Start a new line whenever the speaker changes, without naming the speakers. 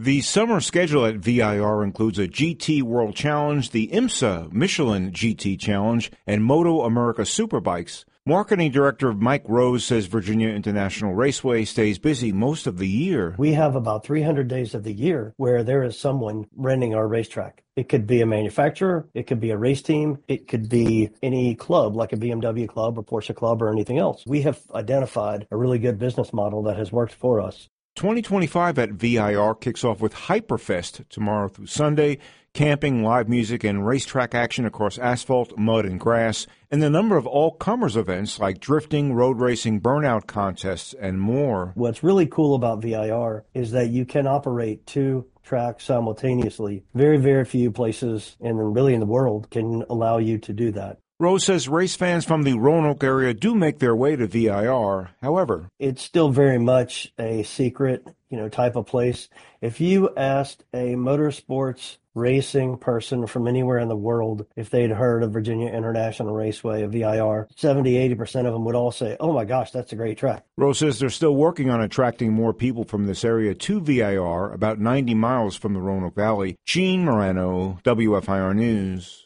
The summer schedule at VIR includes a GT World Challenge, the IMSA Michelin GT Challenge, and Moto America Superbikes. Marketing Director Mike Rose says Virginia International Raceway stays busy most of the year.
We have about 300 days of the year where there is someone renting our racetrack. It could be a manufacturer, it could be a race team, it could be any club like a BMW club or Porsche club or anything else. We have identified a really good business model that has worked for us.
2025 at VIR kicks off with Hyperfest tomorrow through Sunday. Camping, live music, and racetrack action across asphalt, mud, and grass, and a number of all-comers events like drifting, road racing, burnout contests, and more.
What's really cool about VIR is that you can operate two tracks simultaneously. Very, very few places, and really in the world, can allow you to do that.
Rose says race fans from the Roanoke area do make their way to VIR. However,
it's still very much a secret, type of place. If you asked a motorsports racing person from anywhere in the world if they'd heard of Virginia International Raceway, of VIR, 70-80% of them would all say, oh my gosh, that's a great track.
Rose says they're still working on attracting more people from this area to VIR, about 90 miles from the Roanoke Valley. Gene Morano, WFIR News.